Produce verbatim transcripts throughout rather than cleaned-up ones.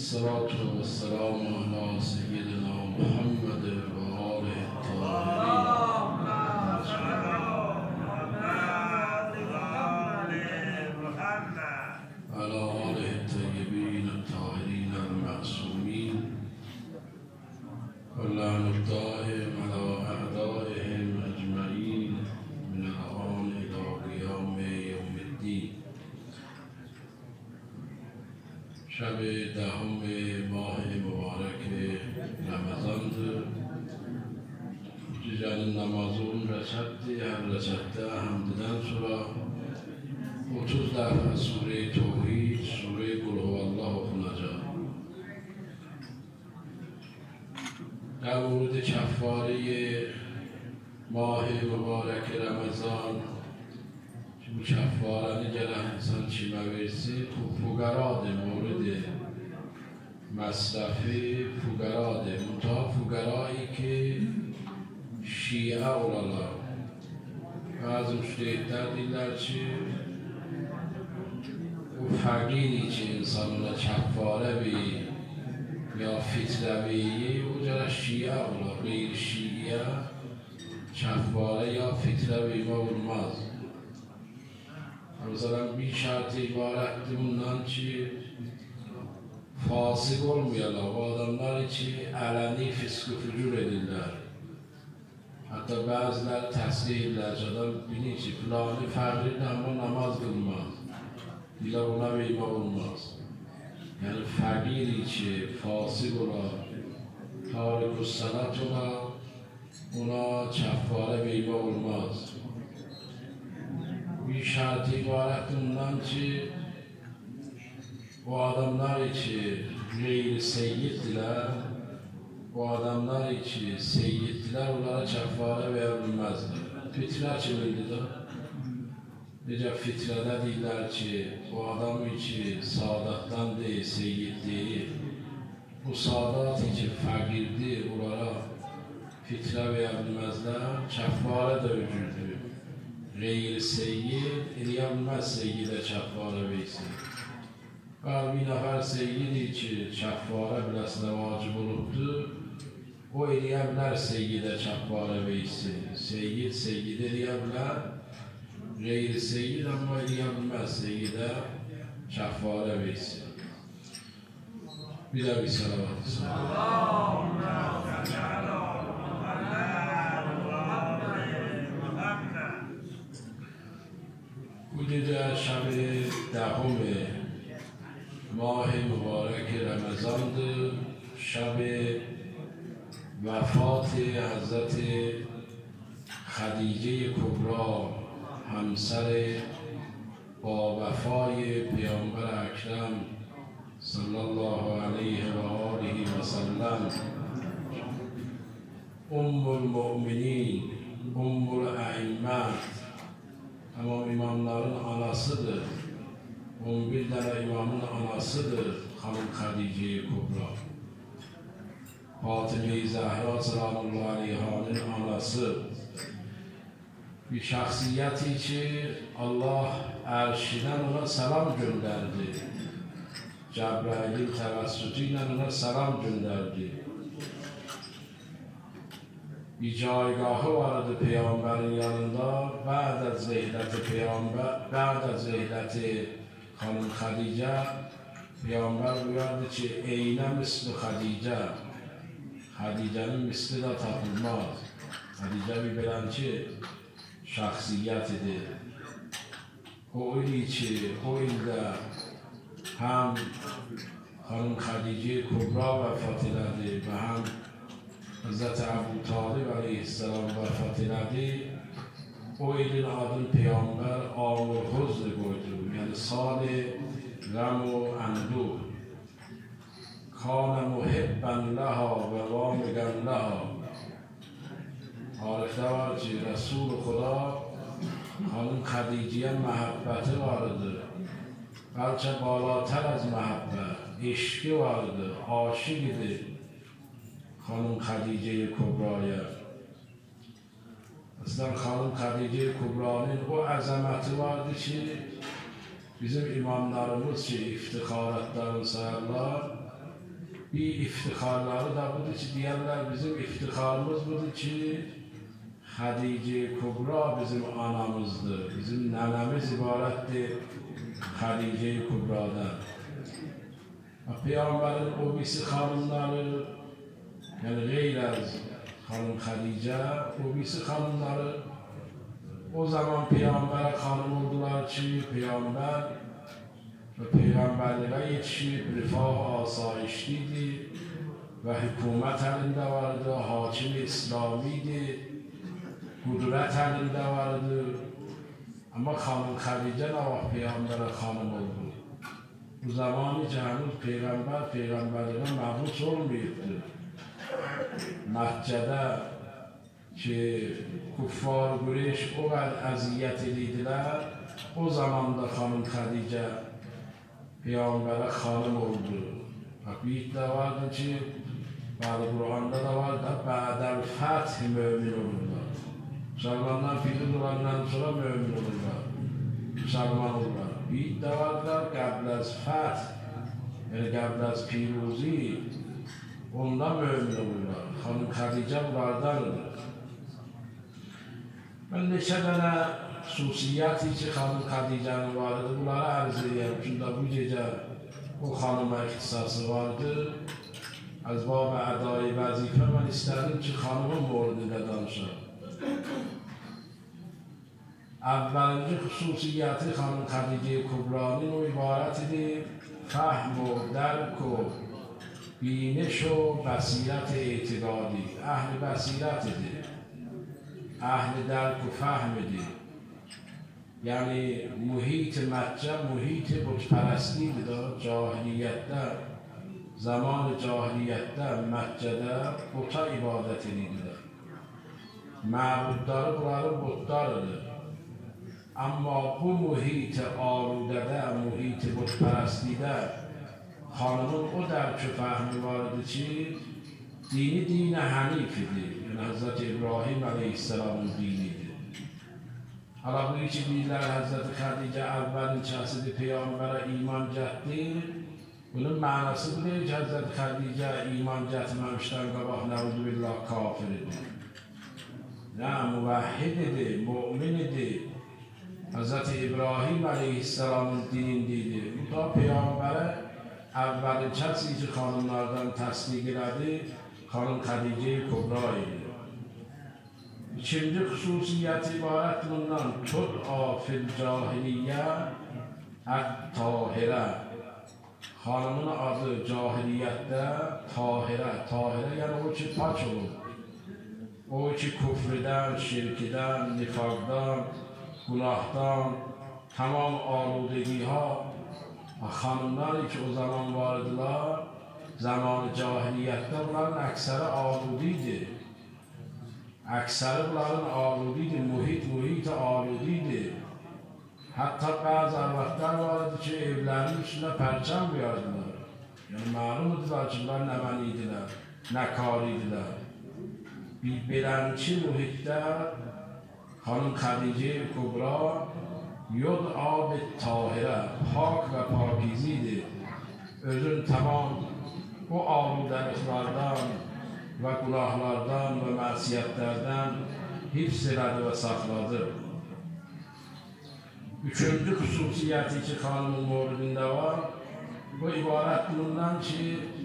الصلاة والسلام على سيدنا محمد وآله الطاهرين على آله الطيبين الطاهرين المعصومين واللعن الدائم على أعدائهم أجمعين من الآن إلى قيام يوم الدين. شب دهم ماه مبارک رمضان جزان namazın reçetti, her reçette hamdeden sonra otuz defa Sure-i Tevhid, Sure-i Kul Huvallah okunacak. در مورد کفاره ماه مبارک رمضان bu keffaranı gelen insan kime verse fugaradır, mورد مصرفی fugaradır. Muta fugarayı ki şia olalar. Bazı müştehitler deyirlər ki o fakiri ki insanına keffare verir ya fitre verir, o cərə şia olar. Qeyri şiiyə keffare ya fitre vermə olmaz. Mesela bir şartı ibarettir bundan ki fasık olmayalar. O adamlar için ələni fisk-i fücur edirlər. Hatta bazıları təsrih edirlər. Adam bilir ki filanı fərqlidir ama namaz qılmaz. Dilə ona vermə olmaz. Yani fəqiri ki fasık olar, tarik-ü sənət olar, ona keffare vermə olmaz. Bir şartı ibaret bundan ki o adamlar için gayri seyyiddiler, o adamlar için seyyiddiler, onlara keffare verilmezler. Fitre kimindir de? Necə fitrədə deyirlər ki, o adam için sadatdan deyil, seyyid deyil. Bu sadat için fəqirdir, onlara fitre verilmezler, keffare də öcürdür. Gayri seyyid, eləyənməz seyyidə keffare versin. Bəli, bir nəfər seyyidir ki, keffare biləsinə vacib olubdur, o eləyənlər seyyidə keffare versin. Seyyid, seyyid eləyənlər, gayri seyyid, amma eləyənməz seyyidə keffare versin. Bir də bir salavat-ı Bu gece şab دهم ماه مبارک رمضانdır. شب وفات حضرت خدیجه کبری همسر با وفای پیامبر اکرم صلی الله علیه و آله و سلم، ام المؤمنین، ام الائمه، tamam imamların anasıdır. on bir tane imamın anasıdır Hanım Hadice-i Kubra. Fatime-i Zahra sallallahu aleyhanın anası. Bir şahsiyeti ki Allah erşidən ona selam gönderdi. Cebrail'in təvəssütüyle ona selam gönderdi. Bir caygahı vardı Peygamberin yanında. Ba'da zehleti Peygamber, ba'da zehleti Hanım Hadice, Peygamber buyurdu ki eyne misli Hadice, Hadice'nin misli de tapılmaz. Hadice bir bilen ki şahsiyetidir. O ili ki o ilde hem Hanım Hadice Kubra vefat elədi ve hem Hazreti Ebu Talib aleyhisselam vefat elədi. O ilin adını Peygamber Amur Huzr koydu. Yani sal-i gam و اندوه. کان محبا لها و وامقا لها. تاریخ var ki Resul خدا Hanım Hadice'ye محبت vardı. Belki بالاتر از محبت عشقi vardı, aşık idi Hanım Hadice-i Kubra'ya. Aslında Hanım Hadice-i Kubra'nın o azameti vardı ki bizim imamlarımız ki iftixaratlarını sayarlar, bir iftiharları da budur ki diyenler bizim iftiharımız budur ki Hadice Kubra bizim anamızdır. Bizim nenemiz ibarettir Hadice Kubra'dan. Peygamberin o birisi hanımları, yani gayr az hanım Hadice, o birisi hanımları o zaman Peygamber'e hanım oldular ki Peygamber ve Peygamberliğe yetişip refah asayişliydi ve hükümet elinde vardı, hakim İslamiydi, kudret elinde vardı. Ama hanım Hadice ne vakit Peygamber'e hanım oldu? Bu zamanı canlı Peygamber, Peygamberliğe mebus olmuyordu. Mekke'de ki kuffar Kureyş o kadar eziyet edildiler, o zaman da hanım Hadice Peygamber'e hanım oldu. Büyük de vardı ki, bazı Kur'an'da da vardı, ba'del feth mümin olurlar. Müslümanlar fitil olandan sonra mümin olurlar, Müslüman olurlar. Büyük de vardı, qabl az feth, yani qabl az piruzi, onda mümin olurlar. Hanım Hadice bunlardandır. Ben neçə dənə xüsusiyyəti ki, xanım Hadice'nin vardı, bunları arz edeyim. Çünkü bu gece o xanıma ixtisası vardı. Az bab ədai vəzifə mən istədim ki, xanımın moridində danışam. Əvvəlinci xüsusiyyəti xanım Hadice Kubra'nın o ibarət edir. Fəhm و درک و بینش و بصیرت اعتقادی. اهل بصیرت edir. اهل درک و فهم edir. یعنی محیط مکه محیط بتپرستی بود. جاهلیتdə zaman cahiliyyətdə Məkkədə bota ibadət edirdilər. Məbudları bunların botlarıdır. Amma bu mühit aludədə, mühit botpərəstlikdə xanımın o dərk-ü fəhmi var idi ki, dini dinə hənif idi. Yəni Həzrət İbrahim əleyhisselamın dinidir. Hala bu iki bilirlər Həzrət Xədicə əvvəlin kəsidi Peyğəmbərə iman gətdi. Bunun mənası bu deyil ki, Həzrət Xədicə iman gətirməmişdən qabaq nəuzu billah kafir idi. Nə, müvəhhid idi, mümin idi. Həzrət İbrahim əleyhisselamın dinindeydi. Bu da Peyğəmbərə əvvəlin kəsi ki, xanımlardan təsdiq elədi, xanım Xədicə Kubra idi. İkinci xüsusiyyət ibarət bundan tud'a fil cahiliyyə ət-tahirə. Xanımın adı cahiliyyətdə tahirə, tahirə yəni o ki paç olur. O ki küfrdən, şirkdən, nifaqdan, günahdan, tamam aludəliha. Xanımlar ki o zaman vardılar, zamanı cahiliyyətdə bunların əksəri aludiydi. Əksəri bunların aludiydi, mühit mühit aludiydi. Hatta bazı arvadlar vardı ki evlərinin üstünə pərçəm qoyardılar. Yəni məlumdurlar ki bunlar nə mən idilər, nə kar idilər. Belənki mühitdə xanım Xədicə Kubra yod ab tahirə, pak və pakizidir. Özün tamam o aludəliklərdən və günahlardan və məsiyyətlərdən hifz elədi və saxladı. Üçüncü xüsusiyyəti ki, xanımın moridində var, bu ibarət bundan ki,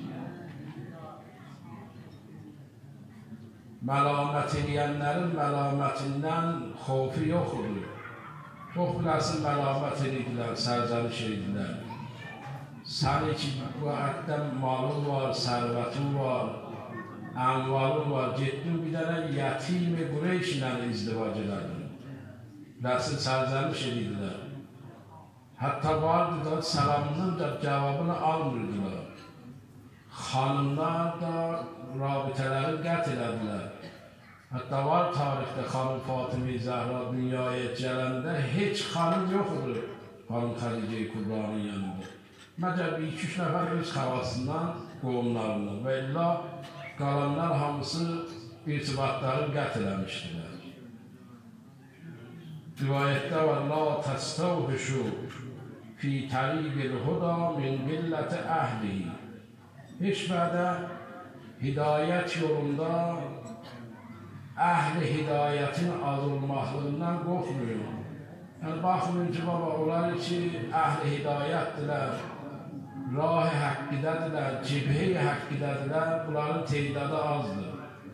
məlamət edənlərin məlamətindən xofu yoxdur. Çox biləsin məlamət edildilər, sərzəliş edildilər. Səni ki, bu ətdən malın var, sərvətin var, ənvalın var, getdin bir dənə yətimi Qureyş ilə izdivac elədin. Nəsil sərzəliş edildilər. Hətta vardı da səlamının da cavabını almırdılar. Xanımlar da rabitələri qət elədilər. Hətta var tarixdə xanım Fatıma Zəhra dünyaya gələndə heç xanım yoxdur xanım Xədicə Kubranın yanında. Məcəb iki üç nəfər öz xavasından qoğumlarından və illa qalanlar hamısı irtibatları qət eləmişdilər. Rivayətdə var, la təstəvhüşü fi təriqil huda min qillət əhlihi. heç vədə hidayət yolunda əhl-i hidayətin az olmaqlığından qorxmuyor. Yəni, baxmayın ki, baba, onlar ki, əhl-i hidayətdirlər, rah-i həqqidədirlər, cibhə-i həqqidədirlər, bunların teydadı azdır.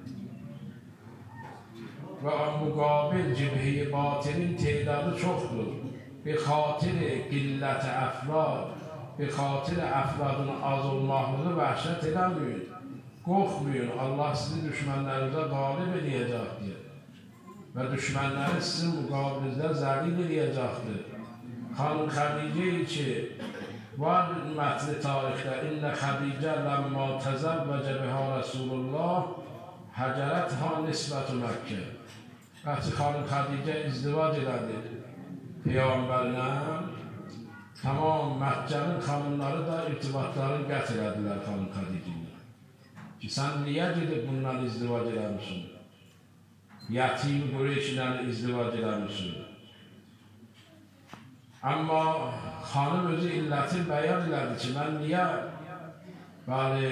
Və müqabil cibhə-i batinin teydadı çoxdur. Bi xatir qillət əfrad, bi xatir əfradın az olmaqlığı vəhşət eləməyin. Qorxmayın, Allah sizi düşmənlərinizə qalib edəcəkdir. Və düşmənləri sizin müqabilinizdə zəlil edəcəkdir. Xanım Xədicə ki, var mətni tarixdə, İnnə Xədicə ləmmə təzəvvəcə bihə Rasulullah həcərətha nisbətü Məkkə. Bəxti xanım Xədicə izdivac elədi Peyğəmbərlə, tamam Məkkənin xanımları da irtibatlarını qət elədilər xanım Xədicə. Ki, sən niyə gedib bundan izdivac eləmişsin? Yatim Qureyş ilə izdivac eləmişsin. Amma xanım özü illətin bəyan elədi ki, mən niyə bəli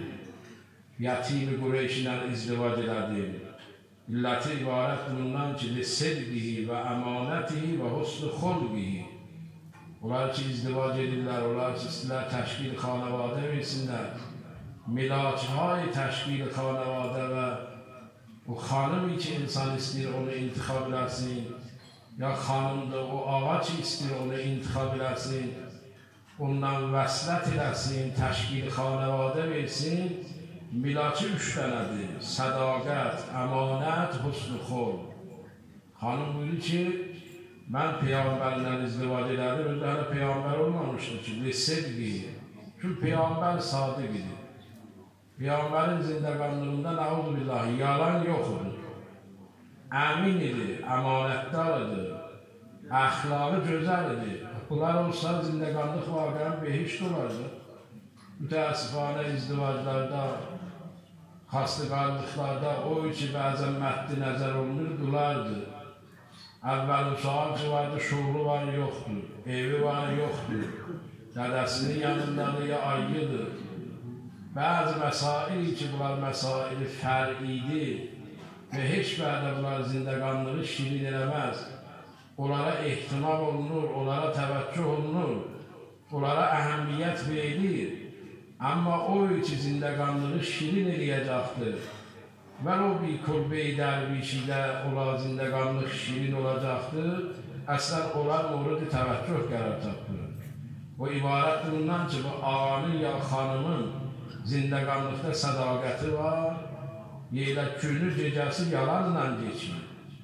yatim Qureyş ilə izdivac elədim? İlləti ibarət bundan ki, sidqihi və əmanətihi və husn-u xulqihi. Onlar ki, izdivac edirlər, onlar ki, istilər təşkil xanəvadə versinlər. Milachay təşkil xanəvadə və o xanımi ki, insan istəyir onu intixab eləsin, ya xanımdır, o ağa ki, istəyir onu intixab eləsin, ondan vəslət eləsin, təşkil xanəvadə versin, milacı üç dənədir, sədaqət, əmanət, husn-u xulq. Xanım buyurdu ki, mən Peyğəmbərlə izdivac elədim, özü hələ Peyğəmbər olmamışdır ki, lisidqi, çünki Peyğəmbər sadiq idi. Peyğəmbərin zindəqanlığında nəuzu billahi, yalan yoxdur. Əmin idi, əmanətdar idi, əxlaqı gözəl idi. Bunlar olsa zindəqanlıq vaqəən behişt olardı. Mütəəssifanə izdivaclarda, xastiqarlıqlarda o ki, bəzən məddi nəzər olunur, dulardı. Əvvəl sual ki, vardı, şuuru var, yoxdur, evi var, yoxdur, dədəsinin yanındadır, ya ayyıdır. Bəzi məsail ki, bunlar məsaili fər'idir və heç bədə bunlar zindəqanlığı şirin eləməz. Onlara ehtimam olunur, onlara təvəccüh olunur, onlara əhəmiyyət verilir. Amma o ki, zindəqanlığı şirin eləyəcəkdir və o bir kurbe-i dərvişidə ola zindəqanlıq şirin olacaqdır, əslən onlar murud-i təvəccüh qərar tapır. O ibarət bundan ki, bu ağanın ya xanımın zindəqanlıqda sədaqəti var, yelə günü gecəsi yalanla geçir.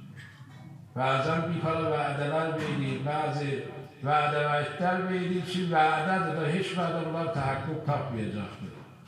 Bəzən bir para vədələr verir, bəzi vədə vədlər verir ki, vədədir də heç vədə bunlar təhəqqüq tapmayacaqdır.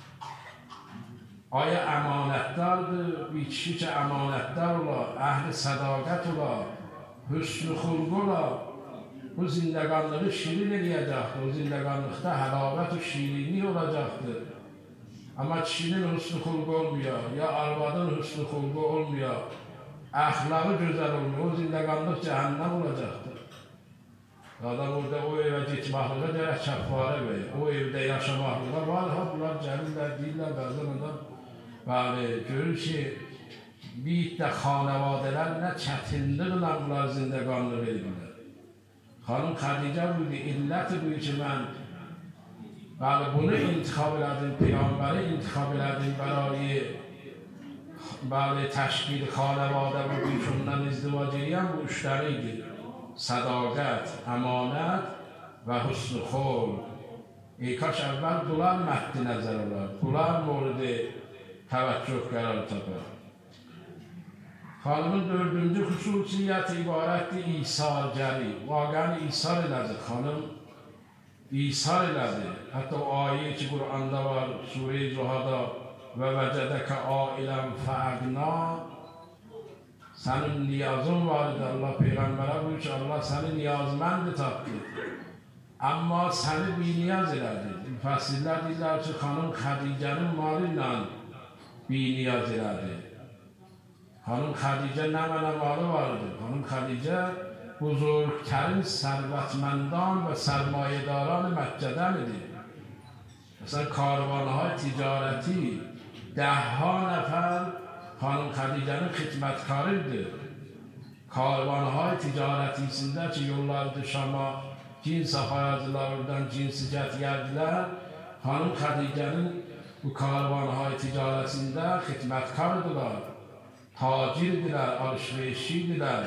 Aya əmanətdardır, bir kişi ki, əmanətdar olar, əhl-i sədaqət olar, hüsn-ü xulq olar, bu zindəqanlığı şirin eləyəcəkdir, o zindəqanlıqda həlavət və şirinlik olacaqdır. Amma kişinin hüsn-ü xulqu olmuyor, ya arvadın hüsn-ü xulqu olmuyor, əxlaqı gözəl olmuyor, o zindəqanlıq cəhənnəm olacaqdır. Adam orada o evə getməklığa deyək, kəffarə verir, o evdə yaşamaqlığa var, ha, bunlar gəlirlər, deyirlər, bəzən adam, bəli, görür ki, bir iddə xanəvadələr nə çətinliklə bunlar zindəqanlıq edirlər. Xanım Xədicə buyurdu, illəti buyur ki, mən bəli, bunu intixab elədim, Peyğəmbəri intixab elədim, bərayi bəli, təşkil xanəvadə bu bir şundan izdivac edən bu üçləridir. Sədaqət, əmanət və hüsn-ü xulq. Ey kaş əvvəl bunlar məhdi nəzər olar, bunlar moridi təvəccüh qərar tapar. Xanımın dördüncü xüsusiyyəti ibarətdir İsar-gəri. Vaqəni İsar elədi xanım, İsar elədi. Hətta o ayə ki, Qur'anda var, Surə-i Zuhada və vəcədəkə ailən fəəqna. Sənin niyazın var idi, Allah Peyğəmbərə buyur ki, Allah səni niyazməndi tapdı. Amma səni bir niyaz elədi. Müfəssirlər deyirlər ki, xanım Xədicənin malı ilə bir niyaz elədi. Xanım Xədicə nə mənə malı vardı. Xanım Xədicə buzurgtərin sərvətməndan və sərmayədaran Məkkədən idi. مثلا کاروانهای تجارتی ده ها نفر خانم خدیجe'nin xidmətkarıdır. Karvanهای ticareti içində ki, yollardı Şam'a, cins aparardılar, oradan cinsi gətirdilər. Xanım Xədicənin bu karvanهای ticaretində xidmətkardılar, tacirdirlər, alışverişçidirlər.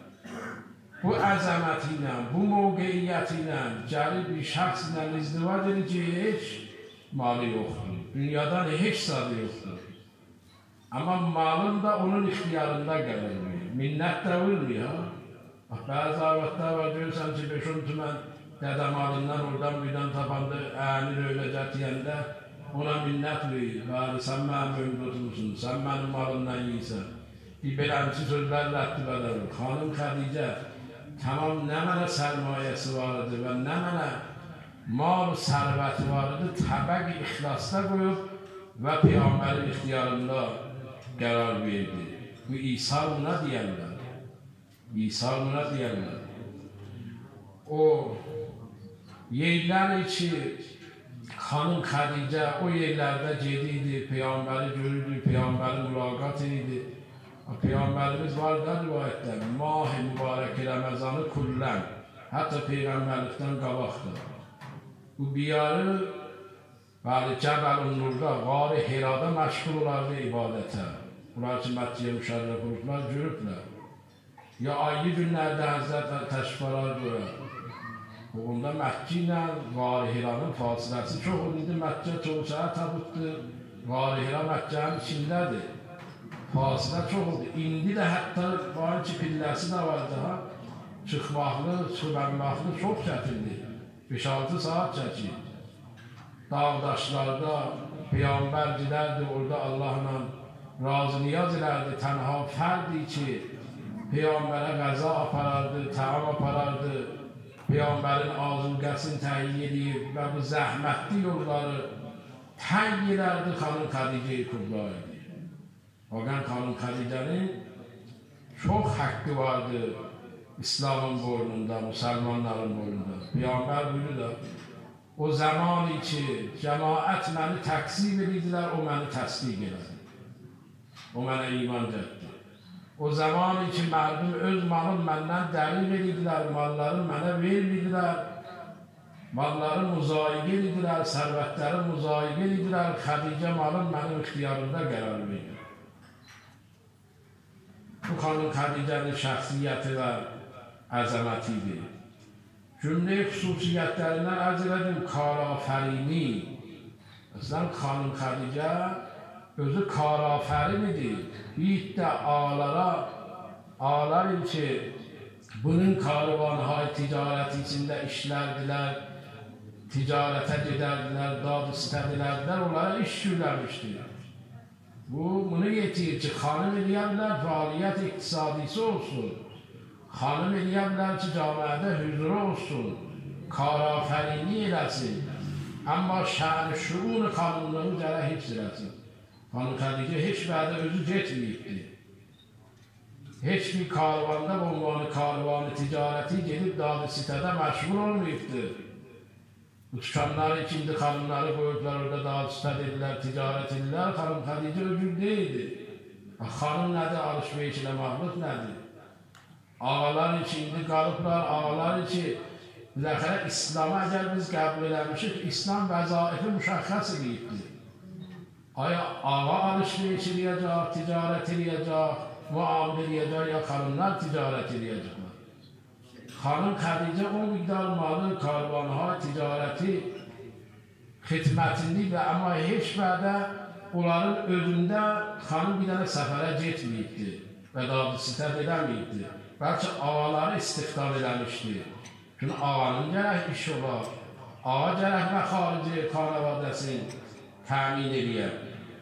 Bu əzəməti ilə, bu mövqeyiyyəti ilə gəlib bir şəxs ilə izdivac edir ki, heç malı yoxdur, dünyadan heç sadı yoxdur. Amma malın da onun ixtiyarında gəlir. Minnət də olmuyor. Bəzi arvadlar var, görürsən ki, beş on tümən dədə malından oradan birdən tapandı, əmir öyləcət yəndə ona minnət verir. Bəli, sən mənim önümdə oturursun, sən mənim malımdan yiyirsən. Bir beləmsi sözlər rəddi bədəlir. Xanım Xədicə tamam nə mənə sərmayəsi var idi və nə mənə mal sərvəti var idi, təbəq ixlasda qoyub və Peyğəmbərin ixtiyarında qərar verdi. Bu İsa buna deyərlər. İsa buna deyərlər. O yerlər ki, Xanım Xədicə o yerlərdə gedirdi, Peyğəmbəri görürdü, Peyğəmbəri mülaqat edirdi. Peyğəmbərimiz var da rivayətdə, Mah-i Mübarək Ramazanı kullən, hətta Peyğəmbərlikdən qabaqdır. Bu biyarı bəli, Cəbəl-ül Nurda, Qari Hirada məşğul olardı ibadətə. Bunlar ki, Məkkiyə müşərrəf olublar, görüblər. Ya aylı günlərdə Həzrət təşviqalar görür. Bugunda Məkki ilə Qari Hiranın fasiləsi çox oldu. Məkkə çox şəhər tabutdur. Qari Hira Məkkənin içindədir. Fasilə çox oldu. İndi də hətta var ki, pilləsi də var daha. Çıxmaqlı, çıxmaqlı çox çətindir. beş altı saat çəkir. Dağdaşlarda Peyğəmbər giderdi, orada Allah'la razı niyaz elərdi. Tənha fərdi ki, Peyğəmbərə qəza aparardı, təam aparardı. Peyğəmbərin azulqəsini təhiyyə edib və bu zəhmətli yolları təyin edərdi Xanım Xədicə-i Kubra idi. Fakat Xanım Xədicənin çox haqqı vardı İslamın boynunda, Müslümanların boynunda. Peyğəmbər buyurdu da, o zaman ki, cemaat məni təqsim edirdilər, o məni təsdiq elədi. O mənə iman etdi. O zaman ki, mərdum öz malın məndən dərin edirdilər, malları mənə vermirdilər, malları müzayiqə edirdilər, sərvətləri müzayiqə edirdilər, Xədicə malın mənim ixtiyarında qərar verir. Bu Xanım Xədicənin şəxsiyyəti və əzəmətidir. Cümlə xüsusiyyətlərindən ərz elədim, karafərini. Məsələn, Xanım Xədicə özü karafərin idi. Bir də ağalara, ağalar ki, bunun karvanhay ticarəti içində işlərdilər, ticarətə gedərdilər, dadı istədilər, onlara iş yürləmişdir. Bu, bunu yetir ki, xanım eləyərlər, fəaliyyət iqtisadisi olsun. Xanım eləyərlər ki, camiədə hüzuru olsun, karafərini eləsin. Amma şə'n-i şüun xanımlığı gərək hifz eləsin. Xanım Xədicə heç bədə özü getməyibdir. Heç bir karvanda bulmanı, karvanı ticarəti gedib dadı sitədə məşğul olmayıbdır. Bu tükanları ikindi xanımları qoyublar, orada dadı sitəd edirlər, ticarət edirlər. Xanım Xədicə öcür deyildi. Xanım nədir, alışverişlə məhluk nədir? Ağalar içində qalıblar, ağalar ki, biləxərə İslam'a əgər biz qəbul eləmişik, İslam vəzaifi müşəxəs edibdir. Aya ağa alışveriş eləyəcək, ticarət eləyəcək, muamil eləyəcək, ya xanımlar ticarət eləyəcəklər. Xanım Xədicə o miqdar malı, karvanha, ticarəti, xidmətini və amma heç bədə onların özündə xanım bir dənə səfərə getməyibdir və dadı sitət edəməyibdir. Bəlkə ağaları istiqdam eləmişdir. Çünki ağanın gərək iş olar. Ağa gərək və xarici xanavadəsini təmin eləyər.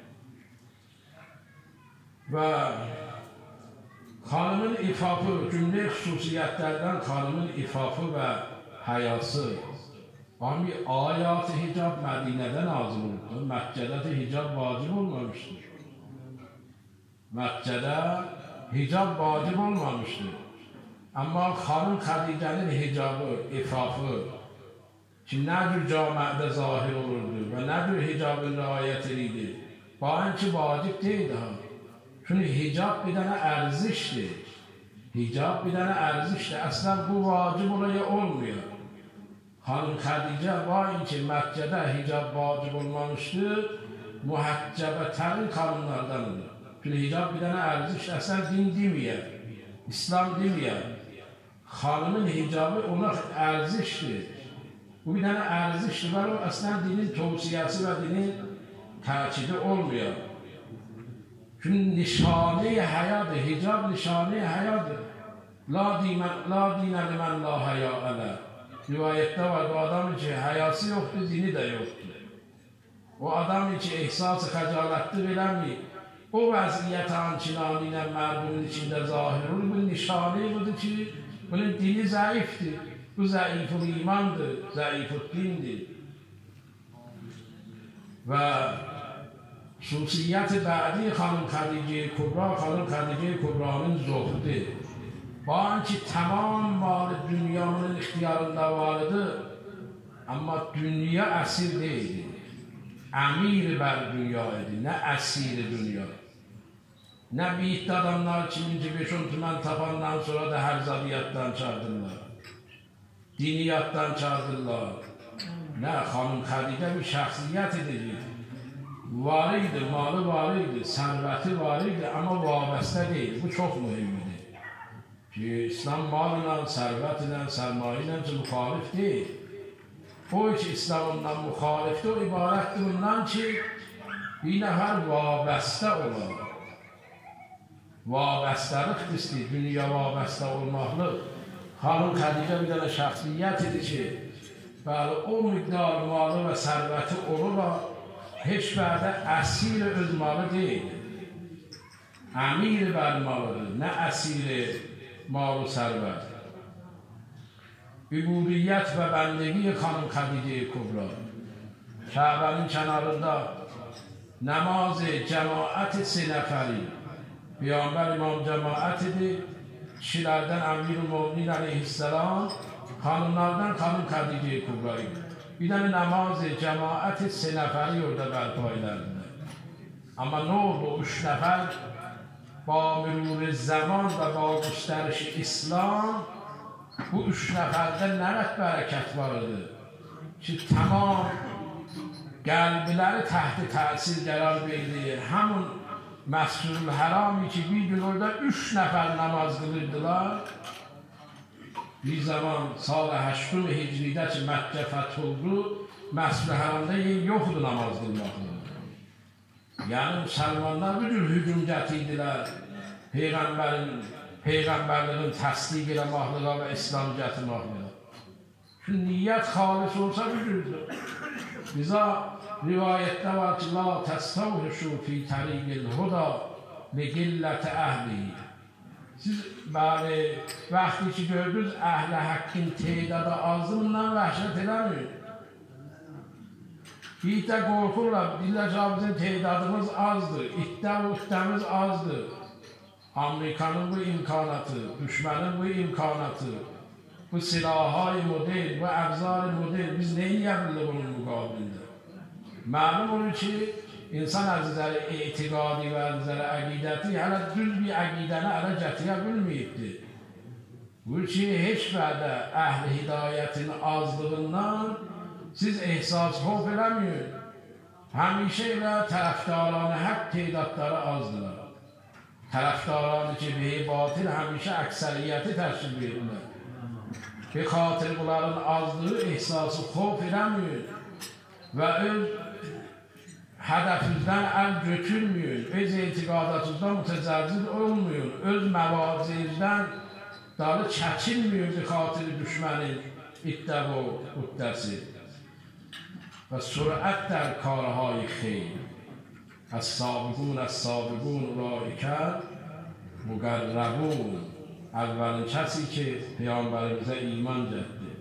Və xanımın ifafı, cümlə xüsusiyyətlərdən xanımın ifafı və həyası. Amma ayat-ı hicab Mədinədə nazil oldu. Məkkədə də hicab vacib olmamışdır. Məkkədə hicab vacib olmamışdır. Amma Xanım Xədicənin hicabı, ifafı که نه جور جامعه ظاهر olurdu و نه جور hicabın riayet edildi. Bağınçı vacip değildi ha. Çünkü hicab bir tane erzişti. Hicab bir tane erzişti. Aslında bu vacip olaya olmuyor. Hanım Hadice bağınçı Mekke'de hicab vacip olmamıştı. Muhaccebetlerin kanunlardandır. Çünkü hicab bir tane erzişti. Aslında din demiyor. İslam demiyor. Hanımın hicabı ona erzişti. Bu bir tane erzişti var. O aslında dinin tavsiyesi ve dinin takidi olmuyor. Çünkü nişane hayadır. Hicab nişane hayadır. La dine, la dine limen la haya ale. Rivayette var. O adam için hayası yoktu, dini de yoktu. O adam için ihsas-ı hacaletli veremiyor. O vaziyet ançinanıyla merdumun içinde zahir olur. Bu nişane budur ki bunun dini zayıftır. Bu zayıf-ül imandır, zayıf-ül dindir. Ve hususiyet ba'di Hanım Hadice Kubra, Hanım Hadice Kubra'nın zuhdu. Bağınçı tamam mal dünyanın ihtiyarında vardı. Ama dünya esir değildi. Emir bel dünyaydı, ne esir dünya. Ne büyük adamlar kiminci beş on tümen tapandan sonra da her zabiyattan çağırdılar. Diniyattan çağırdılar. Ne Hanım Hadice bir şahsiyet edildi. Varıydı, malı varıydı, serveti varıydı ama vabeste değil. Bu çok mühimdi. Ki İslam malıyla, servetiyle, sermayeyle muhalif değil. O iş İslam'dan muhalifti, o ibarettir bundan ki bir nefer vabeste olan. Vabestelik isti, dünya vabeste olmaklı. Hanım Hadice bir tane şahsiyet idi ki, bəli, o miqdar malı ve serveti olur da hiç bədə əsir öz malı değil. Emir bəl malıdır, ne əsiri malı servet. Übudiyyət ve bendegi Hanım Hadice Kubra. Kabe'nin kenarında namaz-ı cemaat-i sineferi. Peygamber İmam cemaat idi. Kişilerden Emir-ül Mu'min aleyhisselam, hanımlardan Hanım Hadice Kubra'ydı. Bir tane namaz-ı cemaat-i sineferi orada berpa ederdiler. Ama ne oldu? Üç nefer با مرور zaman ve با gösteriş İslam, bu üç neferde nerek bereket vardı ki tamam kalbileri tahti tesir karar verdi. Hemen Mescid-ül Haram'ı ki bir gün orada üç nefer namaz kılırdılar. Bir zaman sal heştum Hicri'de ki Mekke feth oldu, Mescid-ül Haram'da yoktu namaz kılmakla. Yani Müslümanlar bütün hücumcatıydılar. Peygamberin, peygamberlerin tasdik ile mahluğa ve İslam getirmekle. Şu niyet halis olsa bütündür. Biza rivayette var ki la testavhuşu fi tarikil huda li gillete ehli. Siz bari vakti ki gördünüz ehl-i hakkın tedadı azımından vahşet edemiyor. Bir de korkurlar, diller ki bizim tedadımız azdır, iddia uhdemiz azdır. Amerika'nın bu imkanatı, düşmanın bu imkanatı, bu silahı model, bu evzar model, biz neyi yapıldı bunun mukabilinde? Malum olur ki, insan azizleri itikadi ve azizleri akideti, hele düz bir akideni ele getirebilmeyipti. Bu ki hiç vədə əhl-i hidayetin azlığından siz ehsas hof edemiyor. Həmişə ilə tərəfdaranı hak tedatları azdılar. Tərəfdaranı cibhi batil həmişə əksəriyyəti təşkil verirlər. Bir xatir bunların azlığı ehsası hof edemiyor. Ve öz hedefinizden el götürmüyor. Öz etiqadatınızdan mütezərziz olmuyor. Öz məvazinizdən dalı çəkilmiyor bir xatiri düşmənin iddəbu uddəsi. Və sürət dər karhay xeyr. Əs-sabiqun, əs-sabiqun, ulaikə müqərrəbun. Əvvəlin kəsi ki, Peygambərimizə iman getdi.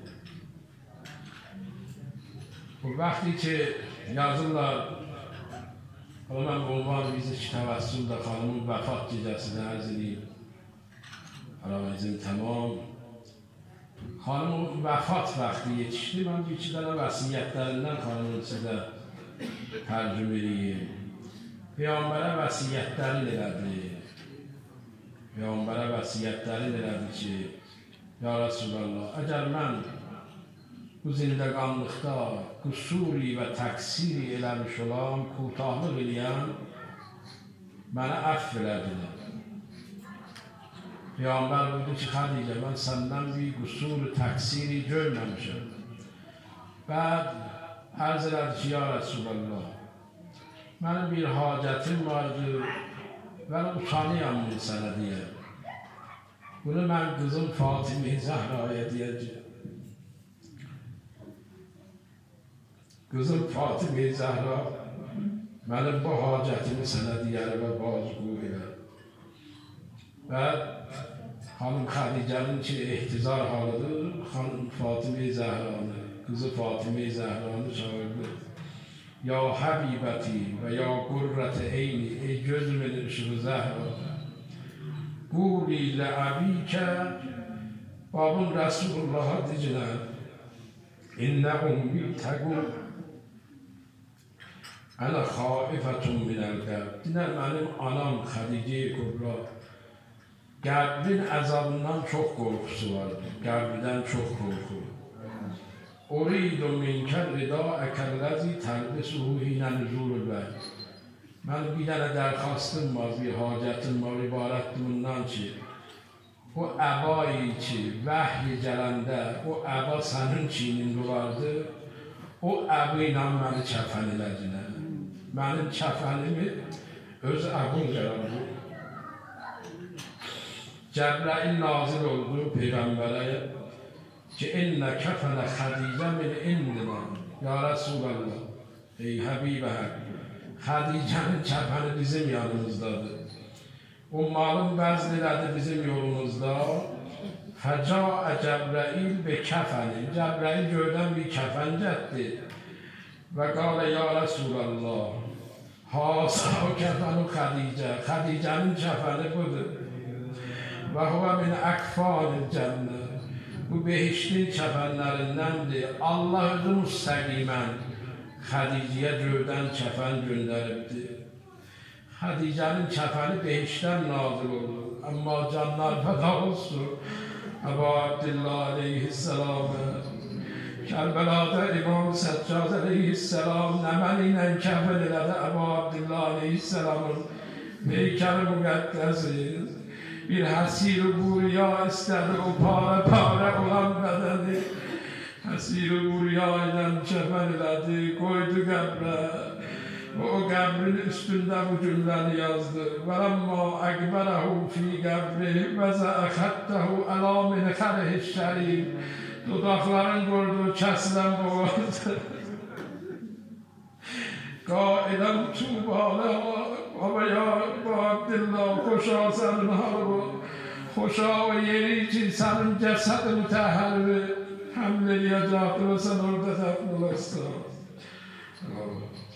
Bu vaxtı ki, yazırlar, mən onvan bizi ki, təvəssüldə xanımın vəfat gecəsini ərz edeyim. Aramızın tamam Xanım vəfat vaxtı yetişdi. Mən bir iki dənə vəsiyyətlərindən xanımın sizə tərcümə edeyim. Peyğəmbərə vəsiyyətləri elədi. Peyğəmbərə vəsiyyətləri elədi ki, Ya Resulallah, əgər mən bu zindəqanlıqda qüsuri və təqsiri eləmiş olam, qurtahlıq eləyəm, mənə əfv elədilər. Peyğəmbər buyurdu ki, Xədicə, mən səndən bir qüsur təqsiri görməmişəm. Bəd ərz elədi ki, Ya Resulallah, mənim bir hacətim vardı, mən utanıyam bunu sənə deyəm. Bunu mən qızım Fatimə Zəhraya deyəcəm. Qızım Fatimə Zəhra mənim bu hacətimi sənə deyər və bazqu edər. Və xanım Xədicənin ki, ehtizar halıdır, xanım Fatimə Zəhranı, qızı Fatimə Zəhranı çağırdı. Ya Həbibəti və ya qurrətə eyni, ey gözümün ışığı Zəhra. Quli ləəbikə, babın Rəsulullah'a dicilər, İnnə ummi təqul, Ənə xaifətun minəl qəb. Dinər, mənim anam Xədicə-i Kubra, qəbrin əzabından çox qorxusu vardır, qəbridən çox qorxu. Uridu minkə ridâəkəlləzi təlbisuhu hinə nüzulul vəy. Mənim bir dənə dərxastım var, bir hacətim var, ibarətdir bundan ki, o əbayı ki, vəhy gələndə, o əba sənin çiynində vardı, o əbi ilə məni kəfən elədilər. Mənim kəfənimi öz əbun gələndir. Cəbrəil nazil oldu Peyğəmbərə ki, İnnə kəfənə Xədicə min indinə, Ya Resulallah, ey Həbibə Həbib. Xədicənin kəfəni bizim yanımızdadır. O malın bəzn elədi bizim yolumuzda. Fəcaə Cəbrəil və kəfəni. Cəbrəil göydən bir kəfən gətdi. Və qalə, Ya Resulallah, Hasa o kəfənu Xədicə. Xədicənin kəfəni budur. Və huvə min əkfanil cənnə. Bu behiştin kəfənlərindəndir. Allah özü müstəqimən Xədicəyə göydən kəfən göndəribdir. Xədicənin kəfəni behişdən nazil olur. Amma canlar fəda olsun. Əbu Abdillah aleyhisselamı, Kərbəlada İmam Səccad aleyhisselam nəməni ilə kəfən elədi Əbu Abdillah aleyhisselamın heykəli müqəddəsi. Bir həsir-i burya istədi o para-para olan bədəni. Həsir-i burya ilə kəfən elədi, qoydu qəbrə. O qəbrin üstündə bu cümləni yazdı. وَلَمَّا أَقْبَرَهُ فِي قَبْرِهِ وَزَأَ خَدَّهُ عَلَى مِنْخَرِهِ الشَّرِيفِ. Dudaqların qoyduğu kəsilən boğazdı. Qailən tuğbalə və ya Abdillah, xoşa sənin halı bu. Xoşa o yeri için sənin cəsədi mütəhərri həml eləyəcəkdir və sən orada dəfn olasın.